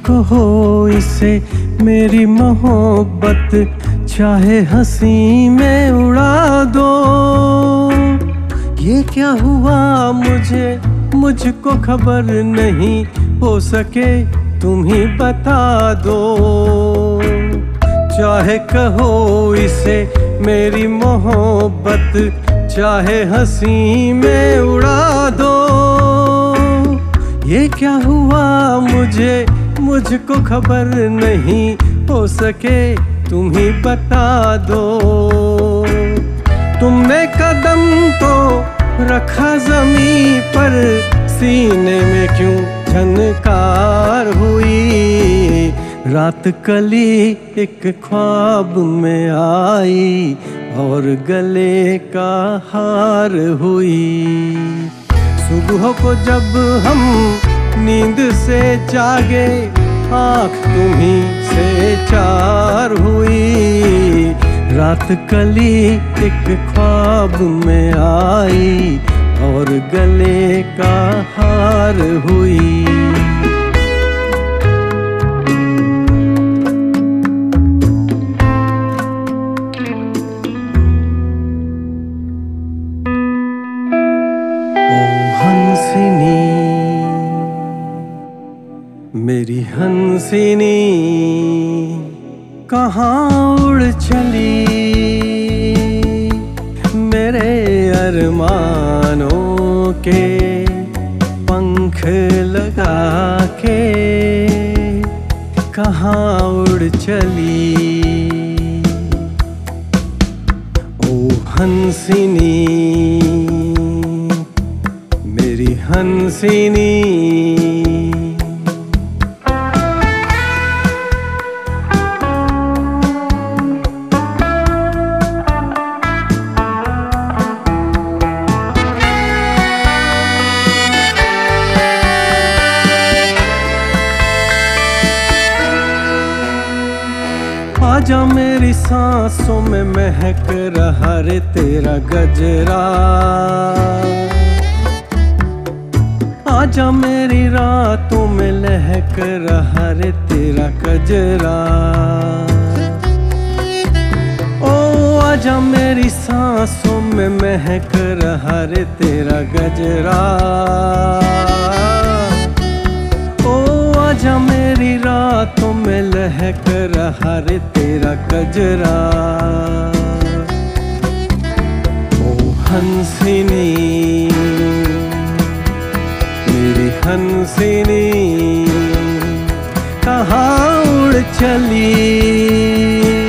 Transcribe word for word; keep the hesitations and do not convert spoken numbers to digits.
कहो इसे मेरी मोहब्बत, चाहे हंसी में उड़ा दो। ये क्या हुआ मुझे मुझको खबर नहीं, हो सके तुम ही बता दो। चाहे कहो इसे मेरी मोहब्बत, चाहे हंसी में उड़ा दो। ये क्या हुआ मुझे मुझको खबर नहीं, हो सके तुम ही बता दो। तुमने कदम तो रखा जमीन पर, सीने में क्यों झनकार हुई। रात कली एक ख्वाब में आई और गले का हार हुई। सुबह को जब हम नींद से जागे, आँख तुम्हीं से चार हुई। रात कली एक ख्वाब में आई और गले का हार हुई। ओ हंसिनी मेरी हंसिनी, कहाँ उड़ चली मेरे अरमानों के पंख लगा के। कहाँ उड़ चली ओ हंसिनी मेरी हंसिनी। आजा मेरी सांसों में महक रहा रे तेरा गजरा। आजा मेरी रातों में लहक रहा रे तेरा गजरा। ओ आजा मेरी सांसों में महक रहा रे तेरा गजरा। आजा मेरी रातों में लहक रहा रे तेरा गजरा। ओ हंसिनी मेरी हंसिनी, कहाँ उड़ चली